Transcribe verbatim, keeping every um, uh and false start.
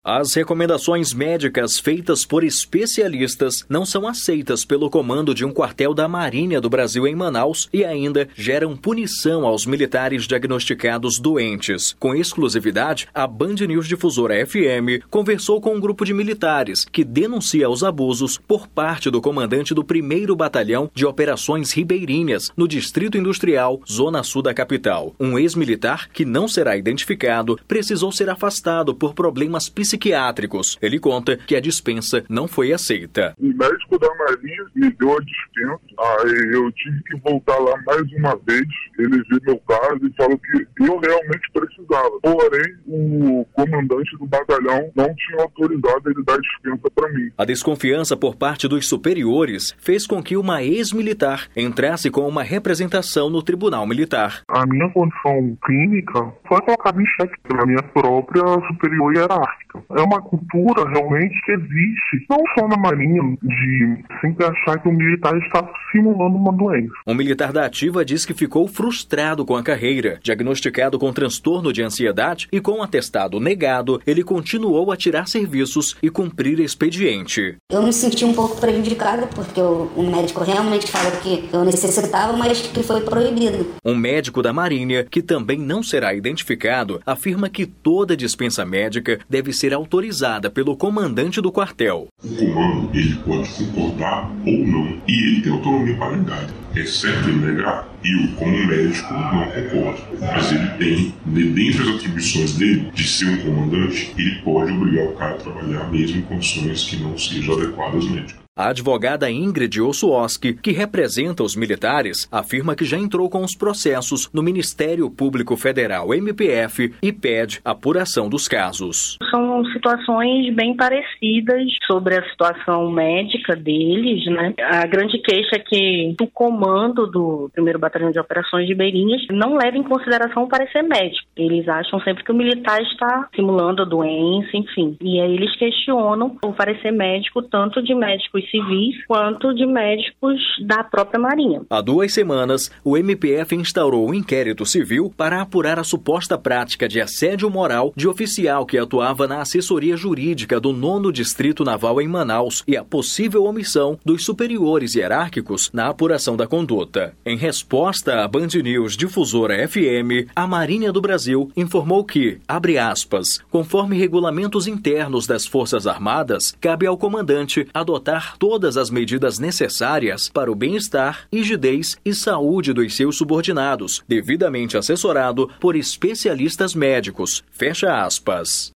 As recomendações médicas feitas por especialistas não são aceitas pelo comando de um quartel da Marinha do Brasil em Manaus e ainda geram punição aos militares diagnosticados doentes. Com exclusividade, a Band News Difusora F M conversou com um grupo de militares que denuncia os abusos por parte do comandante do primeiro Batalhão de Operações Ribeirinhas, no Distrito Industrial, Zona Sul da capital. Um ex-militar, que não será identificado, precisou ser afastado por problemas psiquiátricos. psiquiátricos. Ele conta que a dispensa não foi aceita. O médico da Marinha me deu a dispensa, aí eu tive que voltar lá mais uma vez, ele viu meu caso e falou que eu realmente precisava. Porém, o comandante do batalhão não tinha autorizado ele dar dispensa para mim. A desconfiança por parte dos superiores fez com que uma ex-militar entrasse com uma representação no Tribunal Militar. A minha condição clínica foi colocada em xeque pela minha própria superior hierárquica. É uma cultura realmente que existe, não só na Marinha, de sempre achar que o militar está simulando uma doença. Um militar da ativa diz que ficou frustrado com a carreira. Diagnosticado com transtorno de ansiedade e com um atestado negado, ele continuou a tirar serviços e cumprir expediente. Eu me senti um pouco prejudicada porque o, o médico realmente falou que eu necessitava, mas que foi proibido. Um médico da Marinha, que também não será identificado, afirma que toda dispensa médica deve ser autorizada pelo comandante do quartel. O comando, ele pode concordar ou não, e ele tem autonomia para negar, exceto ele negar. E eu, como médico, não concordo. Mas ele tem, dentre as atribuições dele, de ser um comandante, ele pode obrigar o cara a trabalhar mesmo em condições que não sejam adequadas médicas. A advogada Ingrid Ossuoski, que representa os militares, afirma que já entrou com os processos no Ministério Público Federal, M P F, e pede apuração dos casos. São situações bem parecidas sobre a situação médica deles, né? A grande queixa é que o comando do primeiro Batalhão de Operações Ribeirinhas não leva em consideração o parecer médico. Eles acham sempre que o militar está simulando a doença, enfim. E aí eles questionam o parecer médico, tanto de médicos civis quanto de médicos da própria Marinha. Há duas semanas, o M P F instaurou um inquérito civil para apurar a suposta prática de assédio moral de oficial que atuava na assessoria jurídica do nono Distrito Naval em Manaus e a possível omissão dos superiores hierárquicos na apuração da conduta. Em resposta à Band News Difusora F M, a Marinha do Brasil informou que, abre aspas, conforme regulamentos internos das Forças Armadas, cabe ao comandante adotar todas as medidas necessárias para o bem-estar, rigidez e saúde dos seus subordinados, devidamente assessorado por especialistas médicos. Fecha aspas.